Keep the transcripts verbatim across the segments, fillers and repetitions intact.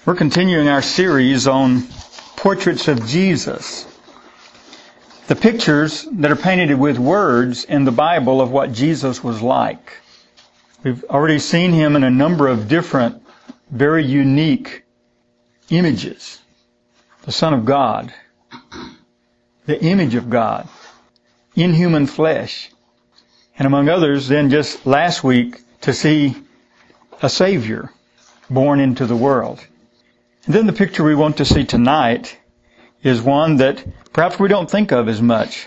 We're continuing our series on portraits of Jesus. The pictures that are painted with words in the Bible of what Jesus was like. We've already seen him in a number of different, very unique images. The Son of God, the image of God, in human flesh, and among others, then just last week to see a Savior born into the world. And then the picture we want to see tonight is one that perhaps we don't think of as much.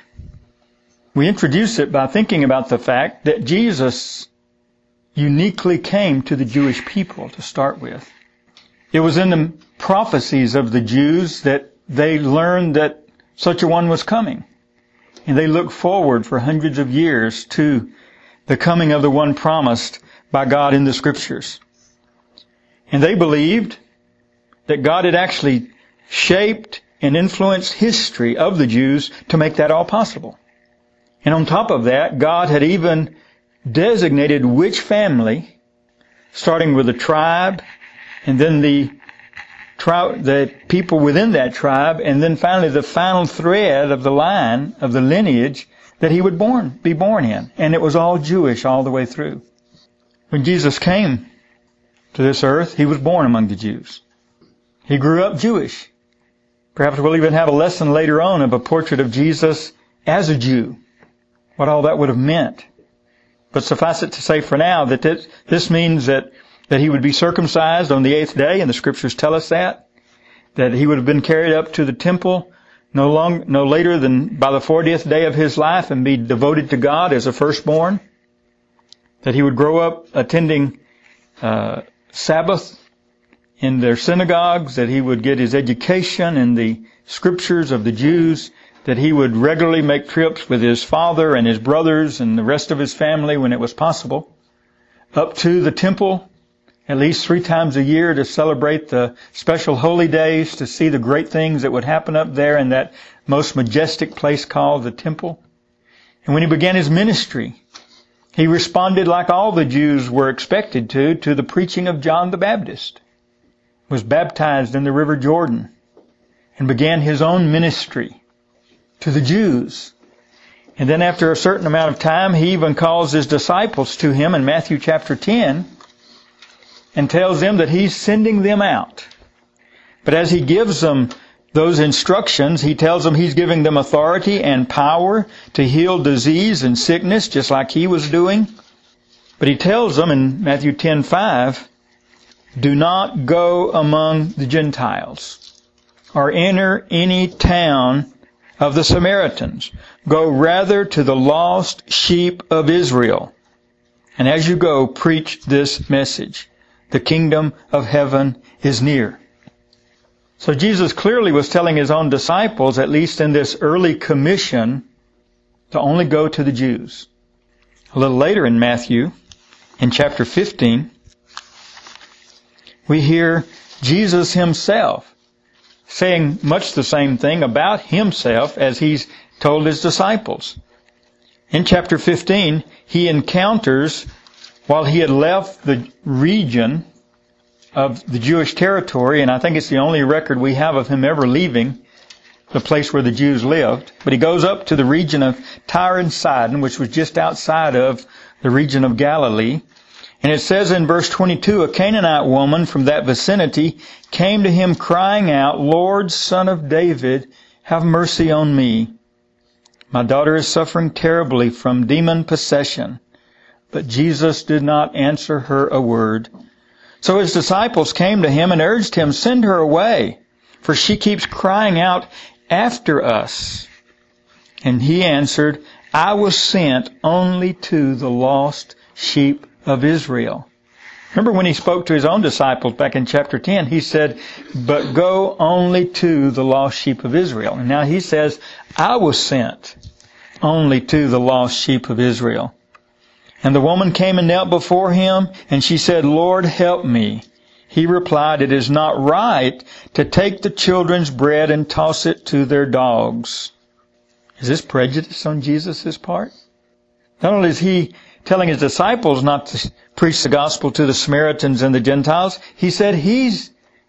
We introduce it by thinking about the fact that Jesus uniquely came to the Jewish people to start with. It was in the prophecies of the Jews that they learned that such a one was coming. And they looked forward for hundreds of years to the coming of the one promised by God in the Scriptures. And they believed that God had actually shaped and influenced history of the Jews to make that all possible. And on top of that, God had even designated which family, starting with the tribe, and then the tri- the people within that tribe, and then finally the final thread of the line, of the lineage, that he would born, be born in. And it was all Jewish all the way through. When Jesus came to this earth, he was born among the Jews. He grew up Jewish. Perhaps we'll even have a lesson later on of a portrait of Jesus as a Jew, what all that would have meant. But suffice it to say for now that this, this means that, that he would be circumcised on the eighth day, and the Scriptures tell us that, that he would have been carried up to the temple no long, no later than by the fortieth day of his life and be devoted to God as a firstborn, that he would grow up attending uh, Sabbath in their synagogues, that he would get his education in the Scriptures of the Jews, that he would regularly make trips with his father and his brothers and the rest of his family when it was possible, up to the temple at least three times a year to celebrate the special holy days, to see the great things that would happen up there in that most majestic place called the temple. And when he began his ministry, he responded like all the Jews were expected to, to the preaching of John the Baptist, was baptized in the River Jordan, and began his own ministry to the Jews. And then after a certain amount of time, he even calls his disciples to him in Matthew chapter ten and tells them that he's sending them out. But as he gives them those instructions, he tells them he's giving them authority and power to heal disease and sickness, just like he was doing. But he tells them in Matthew ten five, do not go among the Gentiles or enter any town of the Samaritans. Go rather to the lost sheep of Israel. And as you go, preach this message. The kingdom of heaven is near. So Jesus clearly was telling his own disciples, at least in this early commission, to only go to the Jews. A little later in Matthew, in chapter fifteen, we hear Jesus himself saying much the same thing about himself as he's told his disciples. In chapter fifteen, he encounters, while he had left the region of the Jewish territory, and I think it's the only record we have of him ever leaving the place where the Jews lived, but he goes up to the region of Tyre and Sidon, which was just outside of the region of Galilee. And it says in verse twenty-two, a Canaanite woman from that vicinity came to him crying out, Lord, Son of David, have mercy on me. My daughter is suffering terribly from demon possession. But Jesus did not answer her a word. So his disciples came to him and urged him, send her away, for she keeps crying out after us. And he answered, I was sent only to the lost sheep of Israel. Remember when he spoke to his own disciples back in chapter ten, he said, but go only to the lost sheep of Israel. And now he says, I was sent only to the lost sheep of Israel. And the woman came and knelt before him, and she said, Lord, help me. He replied, it is not right to take the children's bread and toss it to their dogs. Is this prejudice on Jesus' part? Not only is he telling his disciples not to preach the gospel to the Samaritans and the Gentiles, he said he's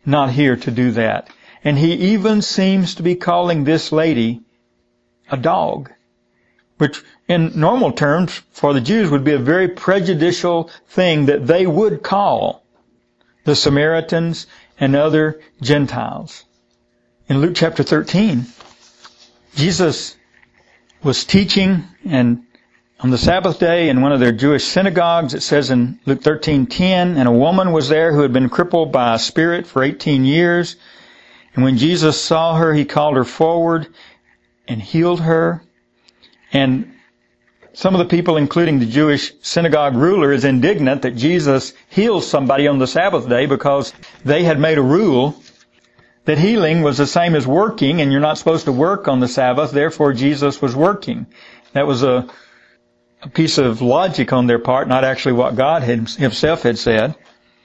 not here to do that. And he even seems to be calling this lady a dog, which in normal terms for the Jews would be a very prejudicial thing that they would call the Samaritans and other Gentiles. In Luke chapter thirteen, Jesus was teaching and on the Sabbath day in one of their Jewish synagogues. It says in Luke thirteen ten, and a woman was there who had been crippled by a spirit for eighteen years. And when Jesus saw her, he called her forward and healed her. And some of the people, including the Jewish synagogue ruler, is indignant that Jesus heals somebody on the Sabbath day because they had made a rule that healing was the same as working, and you're not supposed to work on the Sabbath. Therefore, Jesus was working. That was a, a piece of logic on their part, not actually what God had, himself had said.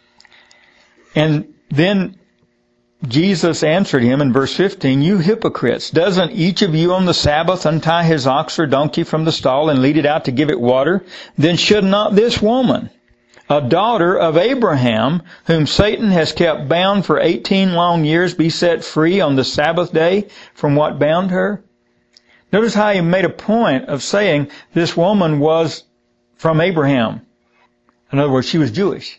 And then Jesus answered him in verse fifteen, you hypocrites, doesn't each of you on the Sabbath untie his ox or donkey from the stall and lead it out to give it water? Then should not this woman, a daughter of Abraham, whom Satan has kept bound for eighteen long years, be set free on the Sabbath day from what bound her? Notice how he made a point of saying this woman was from Abraham. In other words, she was Jewish.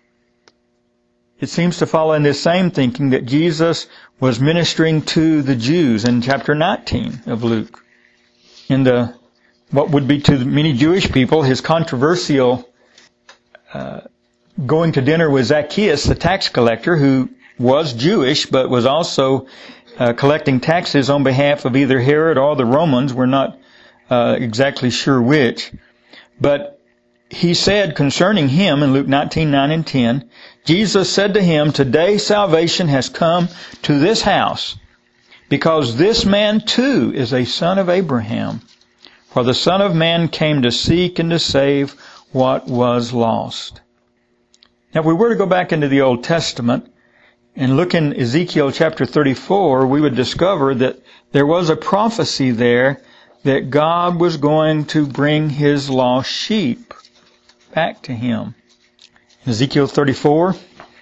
It seems to follow in this same thinking that Jesus was ministering to the Jews in chapter nineteen of Luke. In the, what would be to many Jewish people, his controversial uh, going to dinner with Zacchaeus, the tax collector, who was Jewish but was also uh, collecting taxes on behalf of either Herod or the Romans. We're not uh, exactly sure which. But he said concerning him in Luke nineteen, nine and ten, Jesus said to him, today salvation has come to this house, because this man too is a son of Abraham. For the Son of Man came to seek and to save what was lost. Now, if we were to go back into the Old Testament and look in Ezekiel chapter thirty-four, we would discover that there was a prophecy there that God was going to bring his lost sheep back to him. In Ezekiel thirty-four,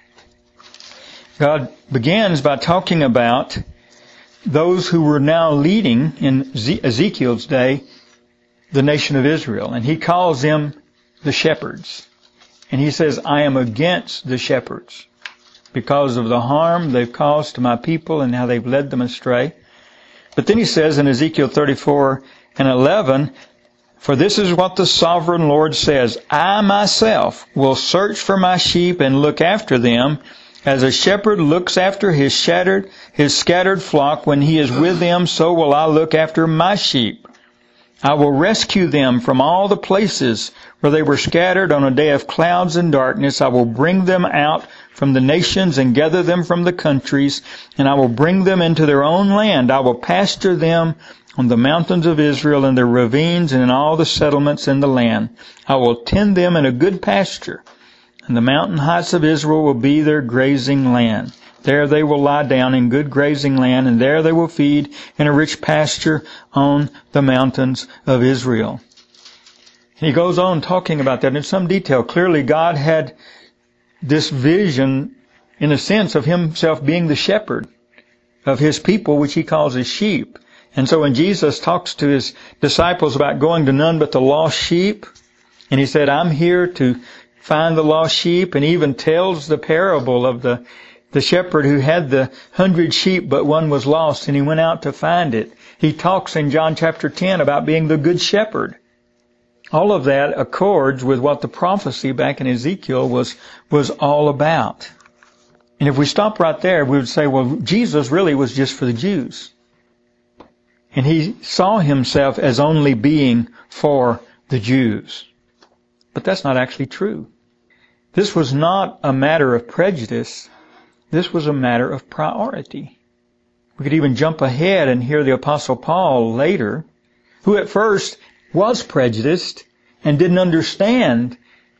God begins by talking about those who were now leading in Ezekiel's day the nation of Israel. And he calls them the shepherds. And he says, I am against the shepherds because of the harm they've caused to my people and how they've led them astray. But then he says in Ezekiel thirty-four and eleven, for this is what the sovereign Lord says, I myself will search for my sheep and look after them, as a shepherd looks after his shattered, his scattered flock when he is with them, so will I look after my sheep. I will rescue them from all the places where they were scattered on a day of clouds and darkness. I will bring them out from the nations and gather them from the countries, and I will bring them into their own land. I will pasture them on the mountains of Israel, in the ravines, and in all the settlements in the land. I will tend them in a good pasture, and the mountain heights of Israel will be their grazing land. There they will lie down in good grazing land, and there they will feed in a rich pasture on the mountains of Israel. He goes on talking about that in some detail. Clearly, God had this vision, in a sense, of himself being the shepherd of his people, which he calls his sheep. And so when Jesus talks to his disciples about going to none but the lost sheep, and he said, I'm here to find the lost sheep, and even tells the parable of the, the shepherd who had the hundred sheep, but one was lost, and he went out to find it. He talks in John chapter ten about being the good shepherd. All of that accords with what the prophecy back in Ezekiel was, was all about. And if we stop right there, we would say, well, Jesus really was just for the Jews. And he saw himself as only being for the Jews. But that's not actually true. This was not a matter of prejudice. This was a matter of priority. We could even jump ahead and hear the Apostle Paul later, who at first was prejudiced and didn't understand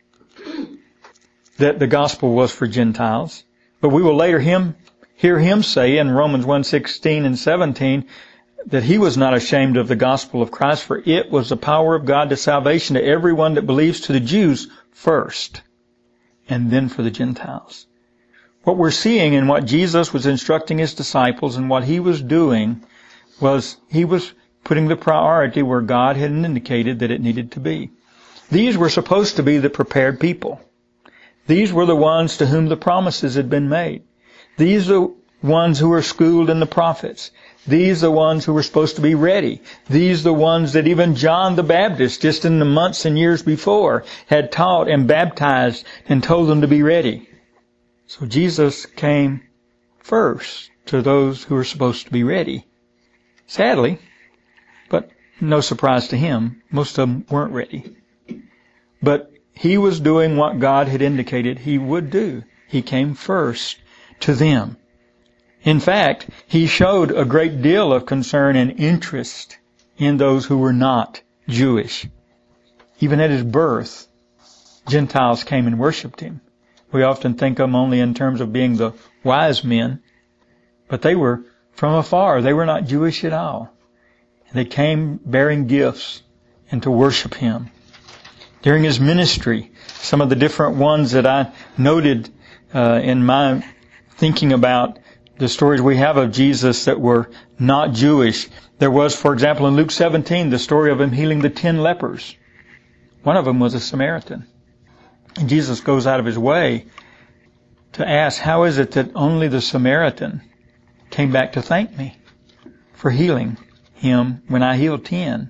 that the gospel was for Gentiles. But we will later him, hear him say in Romans one sixteen and seventeen that he was not ashamed of the gospel of Christ, for it was the power of God to salvation to everyone that believes, to the Jews first, and then for the Gentiles. What we're seeing in what Jesus was instructing his disciples and what he was doing was he was putting the priority where God had indicated that it needed to be. These were supposed to be the prepared people. These were the ones to whom the promises had been made. These are the ones who were schooled in the prophets. These are the ones who were supposed to be ready. These are the ones that even John the Baptist, just in the months and years before, had taught and baptized and told them to be ready. So Jesus came first to those who were supposed to be ready. Sadly, but no surprise to him, most of them weren't ready. But he was doing what God had indicated he would do. He came first to them. In fact, he showed a great deal of concern and interest in those who were not Jewish. Even at his birth, Gentiles came and worshipped him. We often think of them only in terms of being the wise men, but they were from afar. They were not Jewish at all. They came bearing gifts and to worship him. During his ministry, some of the different ones that I noted uh, in my thinking about the stories we have of Jesus that were not Jewish. There was, for example, in Luke seventeen, the story of him healing the ten lepers. One of them was a Samaritan. And Jesus goes out of his way to ask, how is it that only the Samaritan came back to thank me for healing him when I healed ten?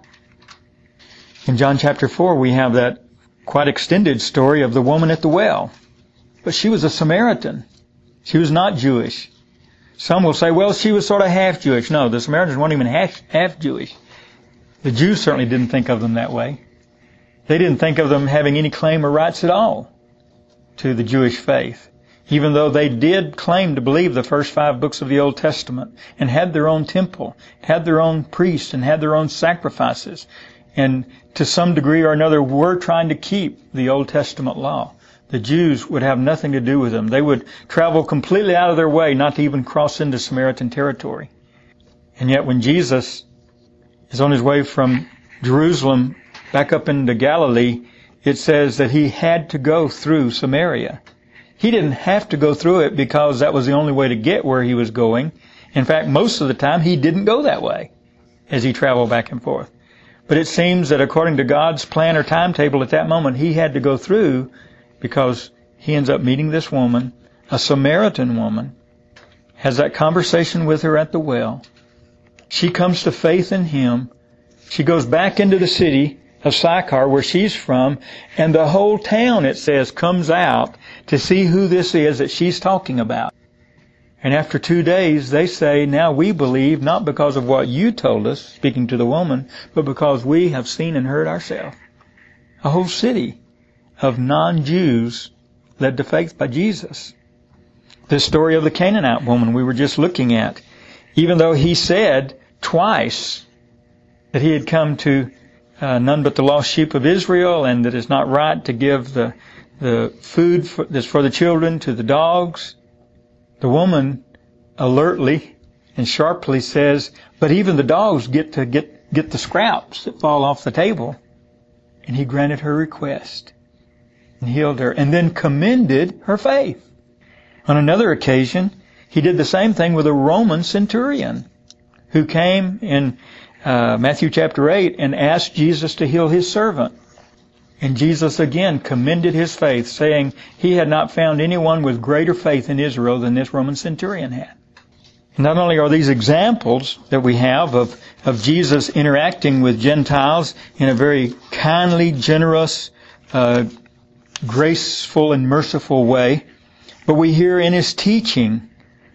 In John chapter four, we have that quite extended story of the woman at the well. But she was a Samaritan. She was not Jewish. Some will say, well, she was sort of half Jewish. No, the Samaritans weren't even half, half Jewish. The Jews certainly didn't think of them that way. They didn't think of them having any claim or rights at all to the Jewish faith, even though they did claim to believe the first five books of the Old Testament and had their own temple, had their own priests, and had their own sacrifices. And to some degree or another were trying to keep the Old Testament law. The Jews would have nothing to do with them. They would travel completely out of their way not to even cross into Samaritan territory. And yet when Jesus is on his way from Jerusalem back up into Galilee, it says that he had to go through Samaria. He didn't have to go through it because that was the only way to get where he was going. In fact, most of the time he didn't go that way as he traveled back and forth. But it seems that according to God's plan or timetable at that moment, he had to go through because he ends up meeting this woman, a Samaritan woman, has that conversation with her at the well. She comes to faith in him. She goes back into the city of Sychar, where she's from, and the whole town, it says, comes out to see who this is that she's talking about. And after two days, they say, now we believe, not because of what you told us, speaking to the woman, but because we have seen and heard ourselves. A whole city of non-Jews led to faith by Jesus. The story of the Canaanite woman we were just looking at. Even though he said twice that he had come to uh, none but the lost sheep of Israel, and that it's not right to give the the food for, that's for the children to the dogs, the woman alertly and sharply says, but even the dogs get to get, get the scraps that fall off the table. And he granted her request and healed her, and then commended her faith. On another occasion, he did the same thing with a Roman centurion who came in uh, Matthew chapter eight and asked Jesus to heal his servant. And Jesus again commended his faith, saying he had not found anyone with greater faith in Israel than this Roman centurion had. Not only are these examples that we have of, of Jesus interacting with Gentiles in a very kindly, generous, uh, graceful, and merciful way, but we hear in his teaching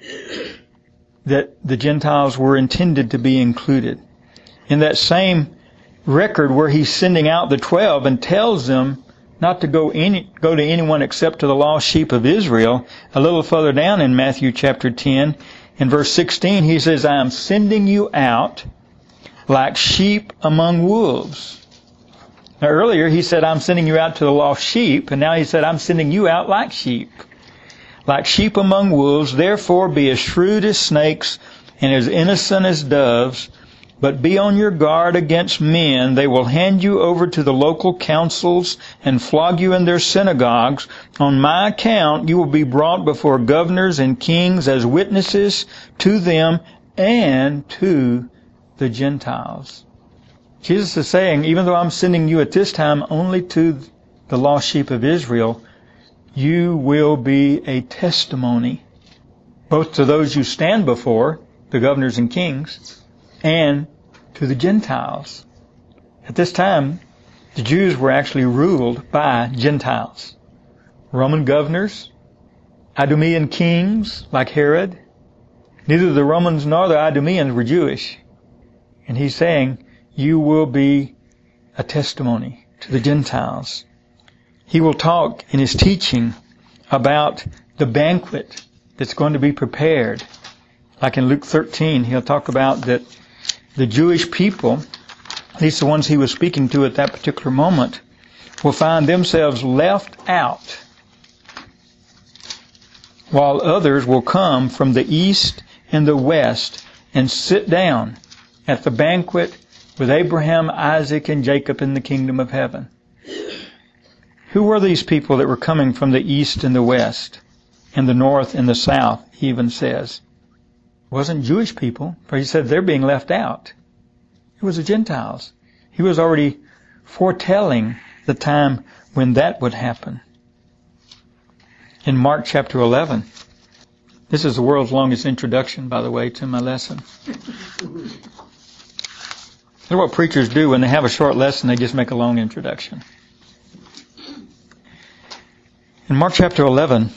that the Gentiles were intended to be included. In that same record where he's sending out the twelve and tells them not to go any go to anyone except to the lost sheep of Israel, a little further down in Matthew chapter ten, in verse sixteen, he says, I am sending you out like sheep among wolves. Now earlier he said, I'm sending you out to the lost sheep, and now he said, I'm sending you out like sheep. Like sheep among wolves, therefore be as shrewd as snakes and as innocent as doves. But be on your guard against men. They will hand you over to the local councils and flog you in their synagogues. On my account, you will be brought before governors and kings as witnesses to them and to the Gentiles. Jesus is saying, even though I'm sending you at this time only to the lost sheep of Israel, you will be a testimony, both to those you stand before, the governors and kings, and to the Gentiles. At this time, the Jews were actually ruled by Gentiles. Roman governors, Idumean kings like Herod. Neither the Romans nor the Idumeans were Jewish. And he's saying, you will be a testimony to the Gentiles. He will talk in his teaching about the banquet that's going to be prepared. Like in Luke thirteen, he'll talk about that the Jewish people, at least the ones he was speaking to at that particular moment, will find themselves left out, while others will come from the east and the west and sit down at the banquet with Abraham, Isaac, and Jacob in the kingdom of heaven. Who were these people that were coming from the east and the west, and the north and the south, he even says? It wasn't Jewish people, for he said they're being left out. It was the Gentiles. He was already foretelling the time when that would happen. In Mark chapter eleven, this is the world's longest introduction, by the way, to my lesson. That's what preachers do when they have a short lesson, they just make a long introduction. In Mark chapter eleven,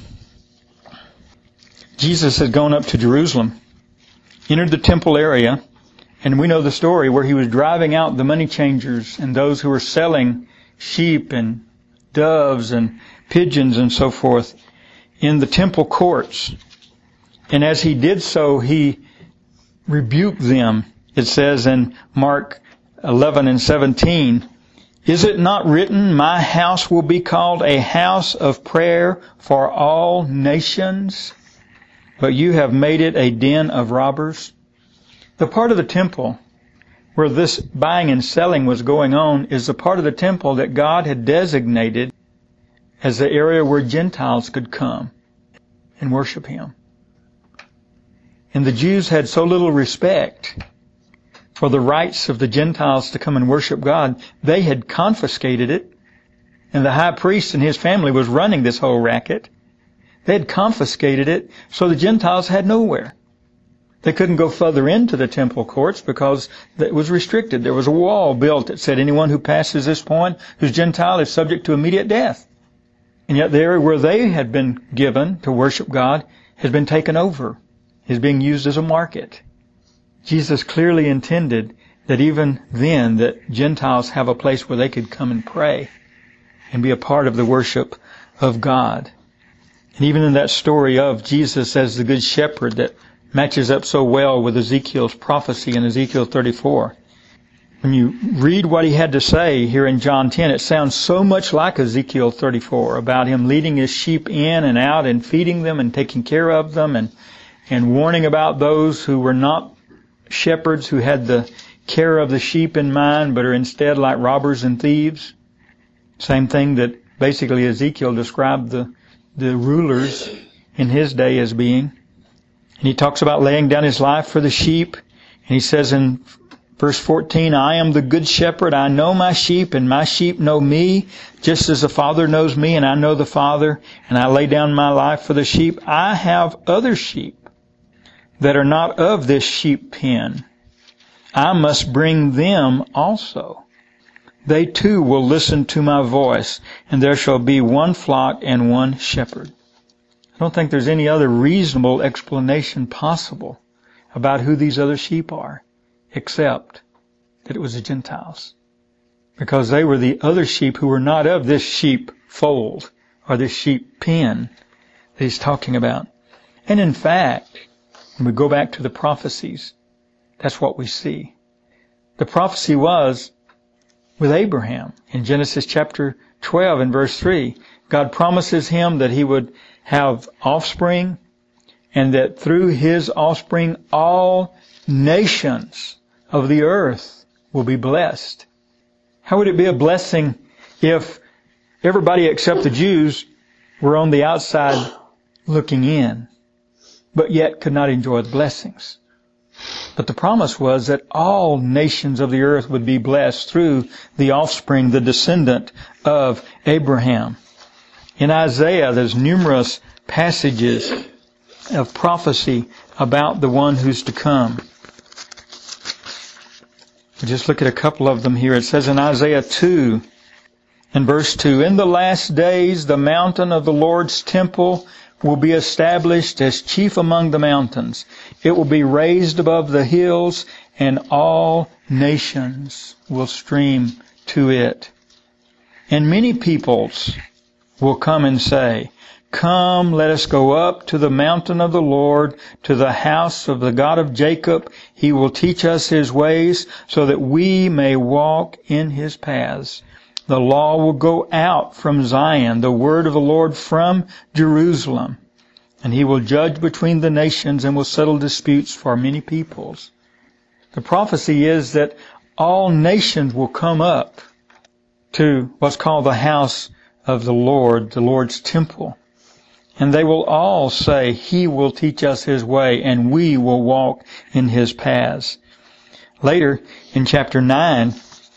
Jesus had gone up to Jerusalem, entered the temple area, and we know the story where he was driving out the money changers and those who were selling sheep and doves and pigeons and so forth in the temple courts. And as he did so, he rebuked them. It says in Mark eleven and seventeen, is it not written, my house will be called a house of prayer for all nations, but you have made it a den of robbers? The part of the temple where this buying and selling was going on is the part of the temple that God had designated as the area where Gentiles could come and worship Him. And the Jews had so little respect for the rights of the Gentiles to come and worship God, they had confiscated it, and the high priest and his family was running this whole racket. They had confiscated it, so the Gentiles had nowhere. They couldn't go further into the temple courts because it was restricted. There was a wall built that said anyone who passes this point who's Gentile is subject to immediate death. And yet the area where they had been given to worship God has been taken over, is being used as a market. Jesus clearly intended that even then that Gentiles have a place where they could come and pray and be a part of the worship of God. And even in that story of Jesus as the Good Shepherd that matches up so well with Ezekiel's prophecy in Ezekiel thirty-four. When you read what he had to say here in John ten, it sounds so much like Ezekiel thirty-four about him leading his sheep in and out and feeding them and taking care of them and, and warning about those who were not shepherds who had the care of the sheep in mind but are instead like robbers and thieves. Same thing that basically Ezekiel described the, the rulers in his day as being. And he talks about laying down his life for the sheep. And he says in verse fourteen, I am the good shepherd. I know my sheep and my sheep know me, just as the Father knows me and I know the Father. And I lay down my life for the sheep. I have other sheep that are not of this sheep pen. I must bring them also. They too will listen to my voice, and there shall be one flock and one shepherd. I don't think there's any other reasonable explanation possible about who these other sheep are, except that it was the Gentiles. Because they were the other sheep who were not of this sheep fold, or this sheep pen that he's talking about. And in fact, when we go back to the prophecies, that's what we see. The prophecy was with Abraham. In Genesis chapter twelve and verse three, God promises him that he would have offspring and that through his offspring all nations of the earth will be blessed. How would it be a blessing if everybody except the Jews were on the outside looking in, but yet could not enjoy the blessings? But the promise was that all nations of the earth would be blessed through the offspring, the descendant of Abraham. In Isaiah, there's numerous passages of prophecy about the one who's to come. We'll just look at a couple of them here. It says in Isaiah two, in verse two, "In the last days the mountain of the Lord's temple will be established as chief among the mountains. It will be raised above the hills, and all nations will stream to it. And many peoples will come and say, 'Come, let us go up to the mountain of the Lord, to the house of the God of Jacob. He will teach us His ways, so that we may walk in His paths. The law will go out from Zion, the word of the Lord from Jerusalem. And He will judge between the nations and will settle disputes for many peoples.'" The prophecy is that all nations will come up to what's called the house of the Lord, the Lord's temple. And they will all say, "He will teach us His way, and we will walk in His paths." Later, in chapter nine,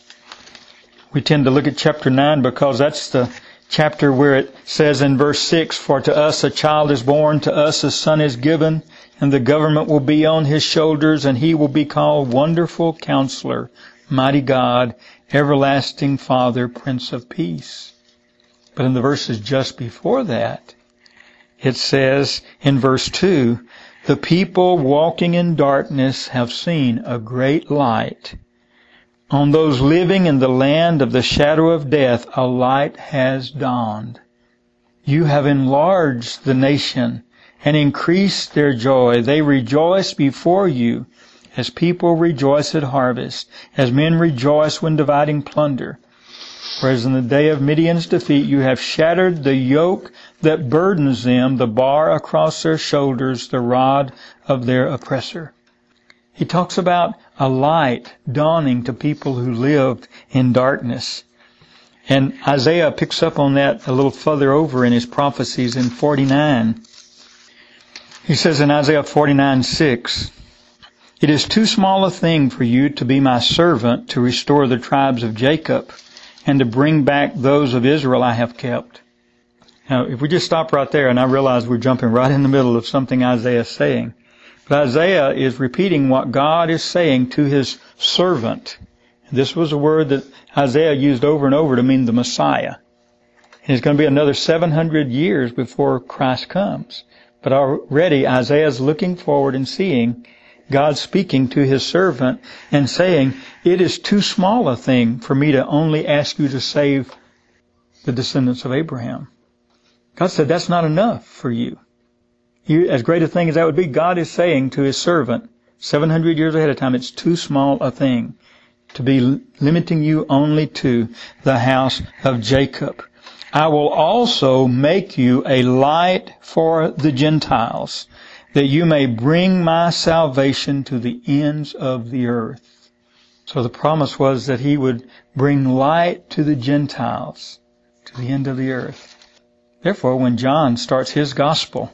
we tend to look at chapter nine because that's the chapter where it says in verse six, "For to us a child is born, to us a son is given, and the government will be on His shoulders, and He will be called Wonderful Counselor, Mighty God, Everlasting Father, Prince of Peace." But in the verses just before that, it says in verse two, "The people walking in darkness have seen a great light. On those living in the land of the shadow of death, a light has dawned. You have enlarged the nation and increased their joy. They rejoice before you as people rejoice at harvest, as men rejoice when dividing plunder. Whereas in the day of Midian's defeat, you have shattered the yoke that burdens them, the bar across their shoulders, the rod of their oppressor." He talks about a light dawning to people who lived in darkness. And Isaiah picks up on that a little further over in his prophecies in forty-nine. He says in Isaiah forty-nine six, "It is too small a thing for you to be my servant, to restore the tribes of Jacob, and to bring back those of Israel I have kept." Now, if we just stop right there, and I realize we're jumping right in the middle of something Isaiah is saying, but Isaiah is repeating what God is saying to His servant. This was a word that Isaiah used over and over to mean the Messiah. And it's going to be another seven hundred years before Christ comes. But already Isaiah is looking forward and seeing God speaking to His servant and saying, "It is too small a thing for me to only ask you to save the descendants of Abraham." God said, "That's not enough for you." You, as great a thing as that would be, God is saying to His servant, seven hundred years ahead of time, it's too small a thing to be limiting you only to the house of Jacob. "I will also make you a light for the Gentiles, that you may bring my salvation to the ends of the earth." So the promise was that He would bring light to the Gentiles, to the end of the earth. Therefore, when John starts his gospel,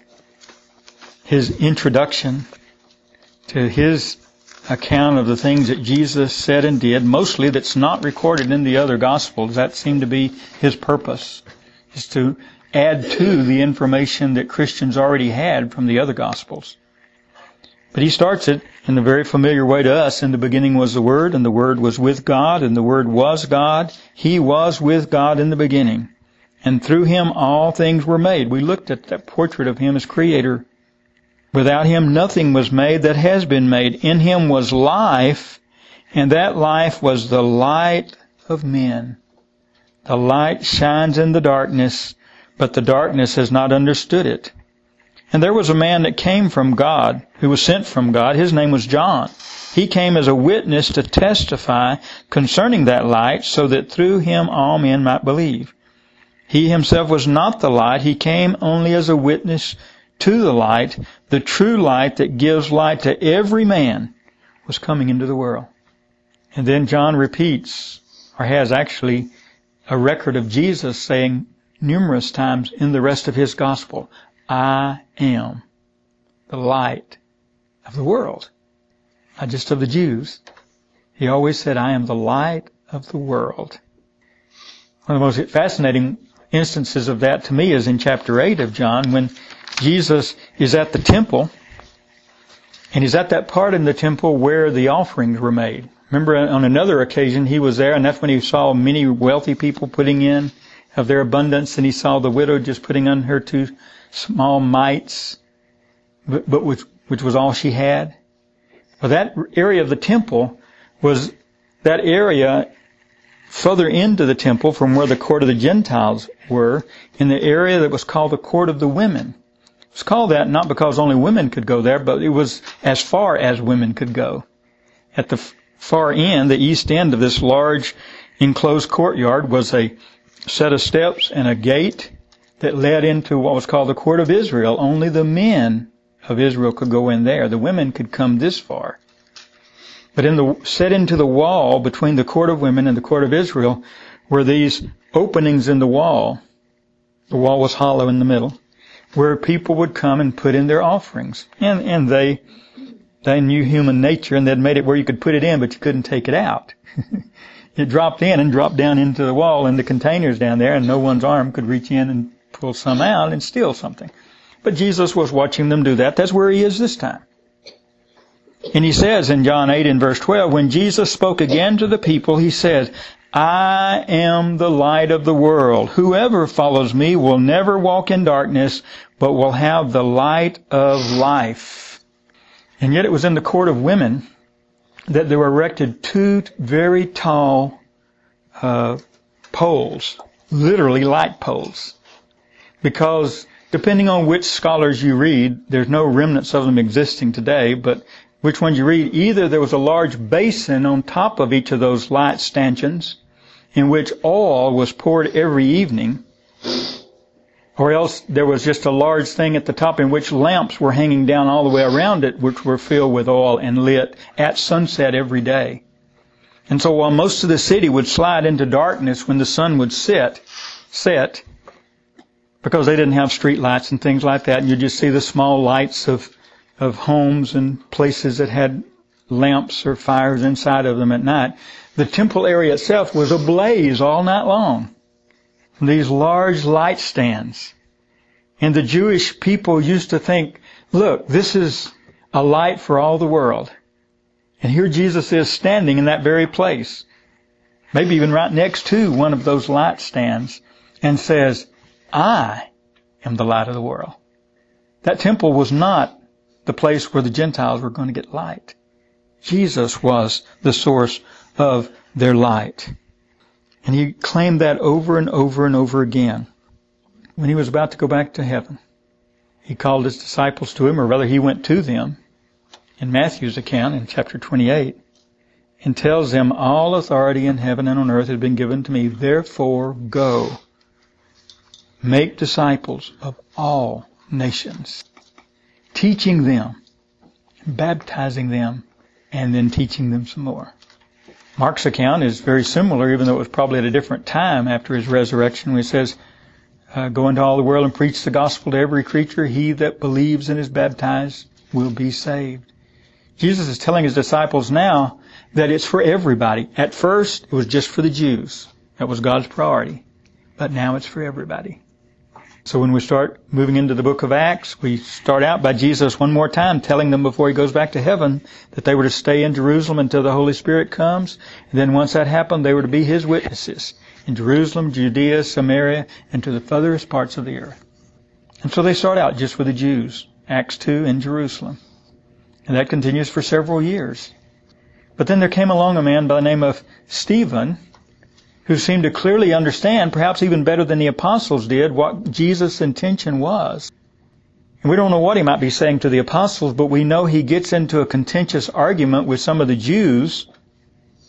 his introduction to his account of the things that Jesus said and did, mostly that's not recorded in the other Gospels. That seemed to be His purpose, is to add to the information that Christians already had from the other Gospels. But He starts it in a very familiar way to us. "In the beginning was the Word, and the Word was with God, and the Word was God. He was with God in the beginning. And through Him all things were made." We looked at that portrait of Him as Creator. "Without Him nothing was made that has been made. In Him was life, and that life was the light of men. The light shines in the darkness, but the darkness has not understood it. And there was a man that came from God, who was sent from God. His name was John. He came as a witness to testify concerning that light, so that through him all men might believe. He himself was not the light. He came only as a witness to the light. The true light that gives light to every man was coming into the world." And then John repeats, or has actually, a record of Jesus saying numerous times in the rest of his gospel, I am the light of the world. Not just of the Jews. He always said, I am the light of the world. One of the most fascinating instances of that to me is in chapter eight of John, when Jesus is at the temple, and he's at that part in the temple where the offerings were made. Remember, on another occasion, he was there, and that's when he saw many wealthy people putting in of their abundance, and he saw the widow just putting on her two small mites, but, but which, which was all she had. Well, that area of the temple was that area further into the temple from where the court of the Gentiles were, in the area that was called the court of the women. It was called that not because only women could go there, but it was as far as women could go. At the far end, the east end of this large enclosed courtyard, was a set of steps and a gate that led into what was called the court of Israel. Only the men of Israel could go in there. The women could come this far. But in the set into the wall between the court of women and the court of Israel were these openings in the wall. The wall was hollow in the middle, where people would come and put in their offerings. And, and they, they knew human nature, and they'd made it where you could put it in, but you couldn't take it out. It dropped in and dropped down into the wall in the containers down there, and no one's arm could reach in and pull some out and steal something. But Jesus was watching them do that. That's where he is this time. And he says in John eight and verse twelve, when Jesus spoke again to the people, he said, I am the light of the world. Whoever follows me will never walk in darkness, but will have the light of life. And yet it was in the court of women that there were erected two very tall uh, poles, literally light poles. Because depending on which scholars you read, there's no remnants of them existing today, but which ones you read, either there was a large basin on top of each of those light stanchions in which oil was poured every evening, or else there was just a large thing at the top in which lamps were hanging down all the way around it, which were filled with oil and lit at sunset every day. And so while most of the city would slide into darkness when the sun would set, set, because they didn't have street lights and things like that, and you just see the small lights of of homes and places that had lamps or fires inside of them at night, the temple area itself was ablaze all night long. These large light stands. And the Jewish people used to think, look, this is a light for all the world. And here Jesus is standing in that very place, maybe even right next to one of those light stands, and says, I am the light of the world. That temple was not the place where the Gentiles were going to get light. Jesus was the source of their light. And he claimed that over and over and over again. When he was about to go back to heaven, he called his disciples to him, or rather he went to them in Matthew's account in chapter twenty-eight, and tells them, all authority in heaven and on earth has been given to me. Therefore go, make disciples of all nations, teaching them, baptizing them, and then teaching them some more. Mark's account is very similar, even though it was probably at a different time after his resurrection, when he says, uh, go into all the world and preach the gospel to every creature. He that believes and is baptized will be saved. Jesus is telling his disciples now that it's for everybody. At first, it was just for the Jews. That was God's priority. But now it's for everybody. So when we start moving into the book of Acts, we start out by Jesus one more time telling them before he goes back to heaven that they were to stay in Jerusalem until the Holy Spirit comes. And then once that happened, they were to be his witnesses in Jerusalem, Judea, Samaria, and to the furthest parts of the earth. And so they start out just with the Jews, Acts two in Jerusalem. And that continues for several years. But then there came along a man by the name of Stephen, who seemed to clearly understand, perhaps even better than the apostles did, what Jesus' intention was. And we don't know what he might be saying to the apostles, but we know he gets into a contentious argument with some of the Jews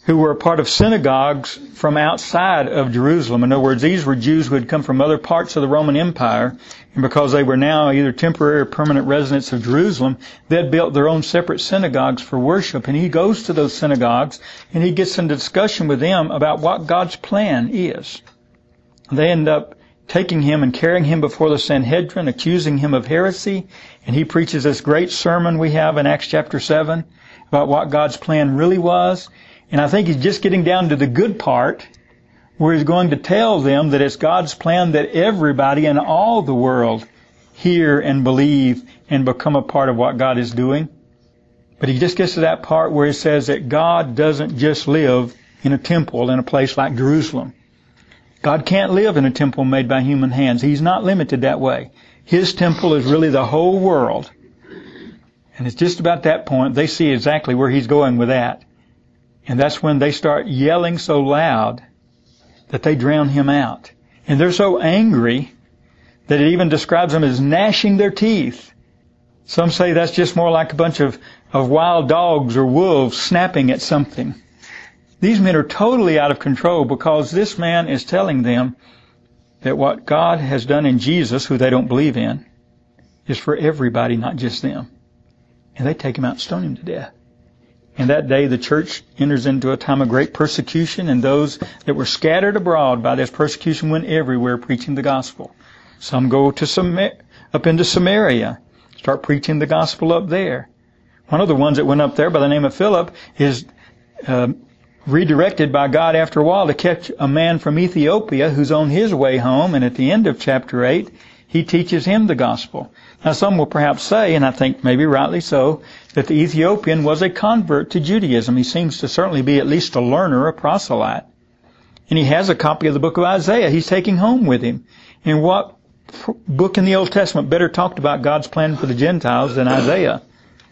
who were a part of synagogues from outside of Jerusalem. In other words, these were Jews who had come from other parts of the Roman Empire, and because they were now either temporary or permanent residents of Jerusalem, they had built their own separate synagogues for worship. And he goes to those synagogues, and he gets into discussion with them about what God's plan is. They end up taking him and carrying him before the Sanhedrin, accusing him of heresy, and he preaches this great sermon we have in Acts chapter seven about what God's plan really was. And I think he's just getting down to the good part where he's going to tell them that it's God's plan that everybody in all the world hear and believe and become a part of what God is doing. But he just gets to that part where he says that God doesn't just live in a temple in a place like Jerusalem. God can't live in a temple made by human hands. He's not limited that way. His temple is really the whole world. And it's just about that point they see exactly where he's going with that. And that's when they start yelling so loud that they drown him out. And they're so angry that it even describes them as gnashing their teeth. Some say that's just more like a bunch of, of wild dogs or wolves snapping at something. These men are totally out of control because this man is telling them that what God has done in Jesus, who they don't believe in, is for everybody, not just them. And they take him out and stone him to death. And that day the church enters into a time of great persecution, and those that were scattered abroad by this persecution went everywhere preaching the gospel. Some go to Sam- up into Samaria, start preaching the gospel up there. One of the ones that went up there by the name of Philip is uh, redirected by God after a while to catch a man from Ethiopia who's on his way home, and at the end of chapter eight, he teaches him the gospel. Now some will perhaps say, and I think maybe rightly so, that the Ethiopian was a convert to Judaism. He seems to certainly be at least a learner, a proselyte. And he has a copy of the book of Isaiah he's taking home with him. And what book in the Old Testament better talked about God's plan for the Gentiles than Isaiah?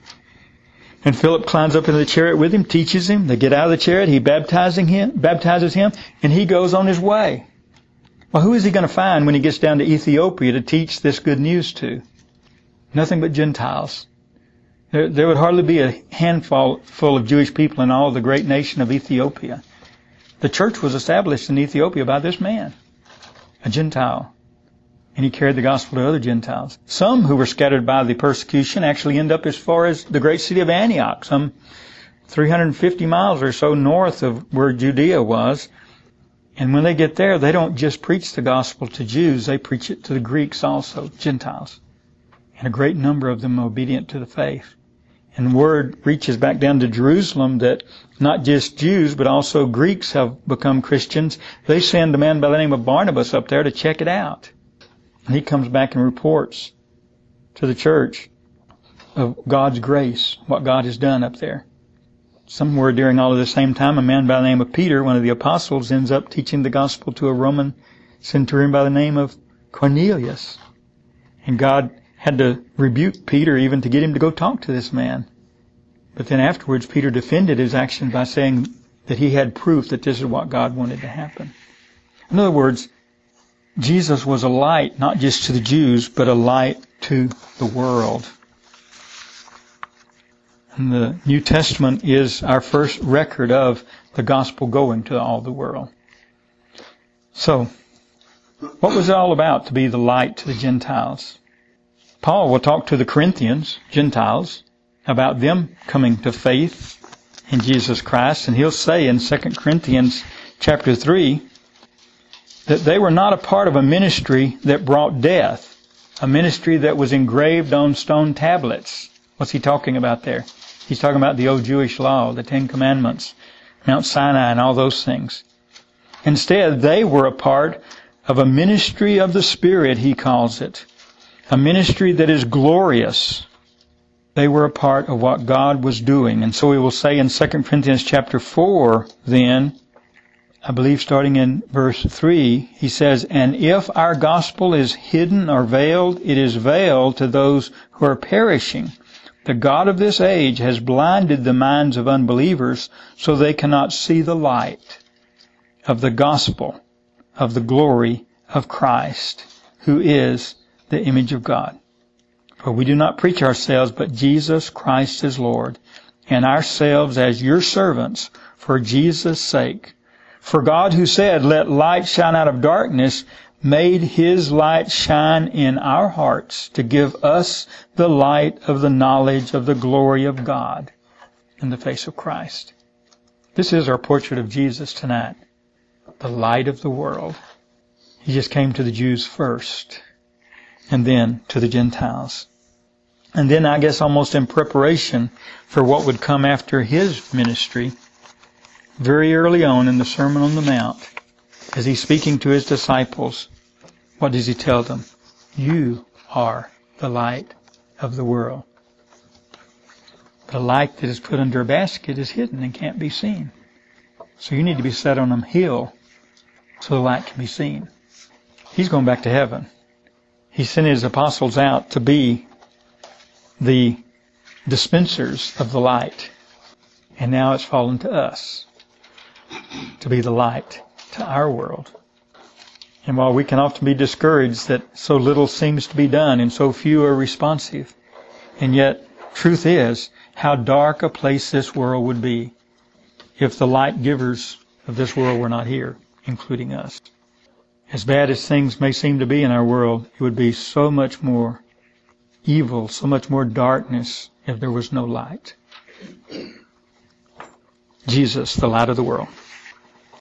And Philip climbs up into the chariot with him, teaches him. They get out of the chariot, he baptizing him, baptizes him, and he goes on his way. Well, who is he going to find when he gets down to Ethiopia to teach this good news to? Nothing but Gentiles. There, there would hardly be a handful full of Jewish people in all the great nation of Ethiopia. The church was established in Ethiopia by this man, a Gentile. And he carried the gospel to other Gentiles. Some who were scattered by the persecution actually end up as far as the great city of Antioch, some three hundred fifty miles or so north of where Judea was. And when they get there, they don't just preach the gospel to Jews, they preach it to the Greeks also, Gentiles. And a great number of them are obedient to the faith. And word reaches back down to Jerusalem that not just Jews, but also Greeks have become Christians. They send a man by the name of Barnabas up there to check it out. And he comes back and reports to the church of God's grace, what God has done up there. Somewhere during all of the same time, a man by the name of Peter, one of the apostles, ends up teaching the gospel to a Roman centurion by the name of Cornelius. And God had to rebuke Peter even to get him to go talk to this man. But then afterwards, Peter defended his action by saying that he had proof that this is what God wanted to happen. In other words, Jesus was a light not just to the Jews, but a light to the world. And the New Testament is our first record of the gospel going to all the world. So, what was it all about to be the light to the Gentiles? Paul will talk to the Corinthians, Gentiles, about them coming to faith in Jesus Christ. And he'll say in Second Corinthians chapter three that they were not a part of a ministry that brought death, a ministry that was engraved on stone tablets. What's he talking about there? He's talking about the old Jewish law, the Ten Commandments, Mount Sinai, and all those things. Instead, they were a part of a ministry of the Spirit, he calls it. A ministry that is glorious. They were a part of what God was doing. And so we will say in Second Corinthians chapter four, then, I believe starting in verse three, he says, "And if our gospel is hidden or veiled, it is veiled to those who are perishing. The God of this age has blinded the minds of unbelievers so they cannot see the light of the gospel of the glory of Christ, who is the image of God. For we do not preach ourselves, but Jesus Christ is Lord, and ourselves as your servants for Jesus' sake. For God, who said, let light shine out of darkness, made His light shine in our hearts to give us the light of the knowledge of the glory of God in the face of Christ. This is our portrait of Jesus tonight, the light of the world. He just came to the Jews first, and then to the Gentiles. And then, I guess, almost in preparation for what would come after His ministry, very early on in the Sermon on the Mount, as He's speaking to His disciples, what does He tell them? You are the light of the world. The light that is put under a basket is hidden and can't be seen. So you need to be set on a hill so the light can be seen. He's going back to heaven. He sent His apostles out to be the dispensers of the light. And now it's fallen to us to be the light to our world. And while we can often be discouraged that so little seems to be done and so few are responsive, and yet truth is how dark a place this world would be if the light givers of this world were not here, including us. As bad as things may seem to be in our world, it would be so much more evil, so much more darkness if there was no light. Jesus, the light of the world.